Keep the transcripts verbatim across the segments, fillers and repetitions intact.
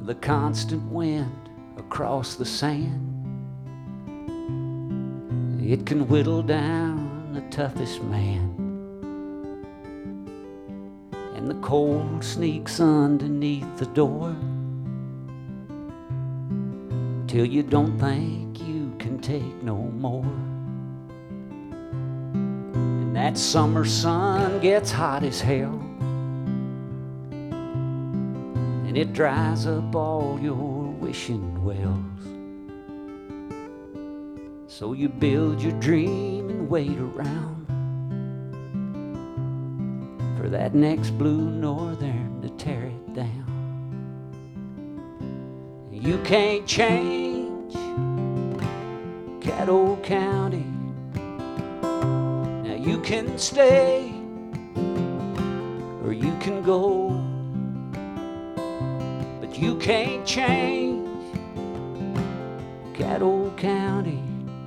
the constant wind across the sand. It can whittle down the toughest man, and the cold sneaks underneath the door till you don't think you can take no more. And that summer sun gets hot as hell, and it dries up all your wishing wells. So you build your dream and wait around for that next blue northern to tear it down. You can't change Caddo County. Now you can stay or you can go, but you can't change Caddo County.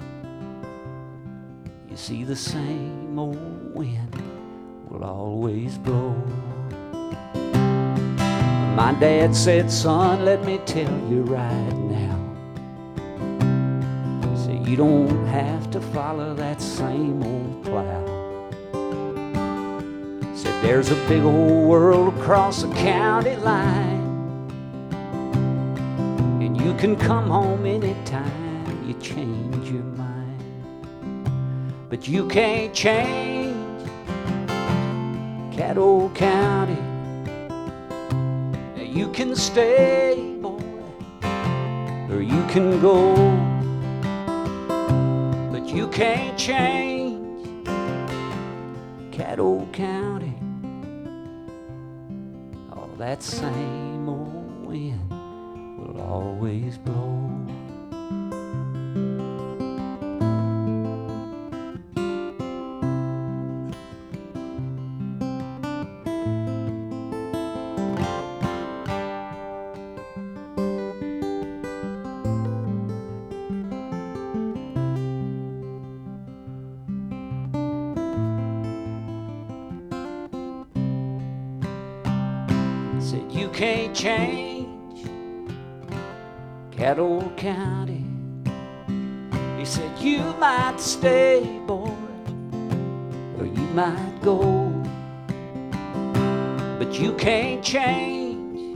You see, the same old wind will always blow. My dad said, son, let me tell you right now, he said, you don't have to follow that same old plow. He said, there's a big old world across the county line, and you can come home anytime you change your mind. But you can't change Caddo County. Now you can stay, boy, or you can go, but you can't change Caddo County. Oh, that same old wind will always blow. Said you can't change Caddo County. He said you might stay, boy, or you might go, but you can't change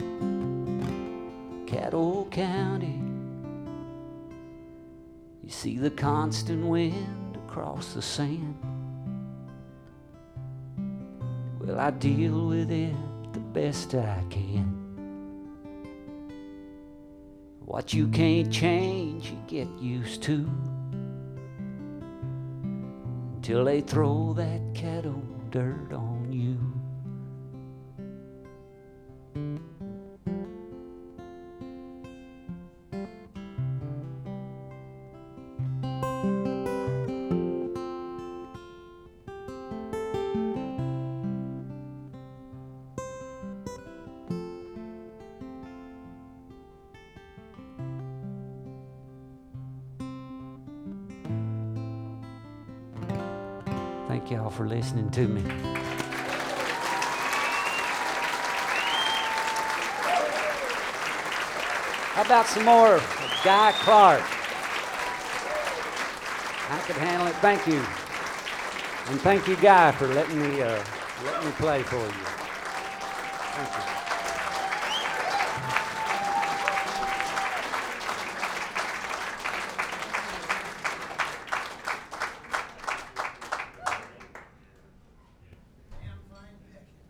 Caddo County. You see the constant wind across the sand. Well, I deal with it the best I can. What you can't change, you get used to, until they throw that Caddo dirt on you. Thank y'all for listening to me. How about some more of Guy Clark? I could handle it. Thank you. And thank you, Guy, for letting me, uh, letting me play for you. Thank you.